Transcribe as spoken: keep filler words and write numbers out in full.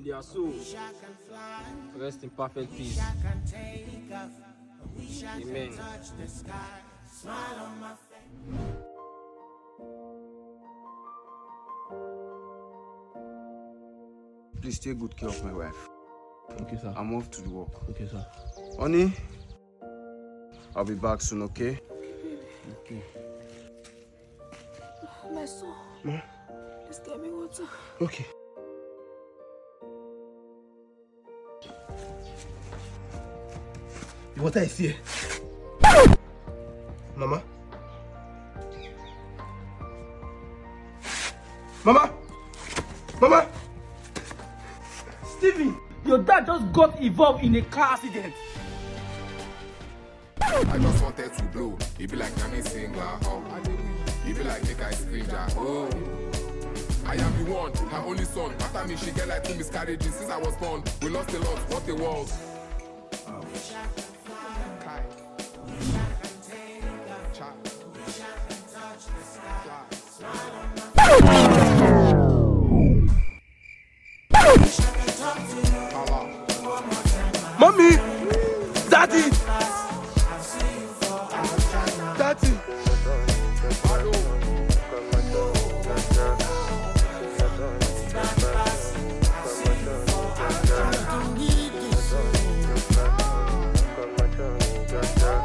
their souls. Rest in perfect peace. Amen. Please take good care of my wife. Okay, sir. I'm off to the work. Okay, sir. Honey, I'll be back soon, okay? Okay. My son. Ma? Please get me water. Okay. The water is here. Mama? Mama? Mama? Stephen, your dad just got involved in a car accident. I just wanted to blow. It be like Nami singer. Oh. It be like make I scream. Oh. I am the one, her only son. After me, she get like two miscarriages since I was born. We lost a lot. What a world. Mommy! Daddy!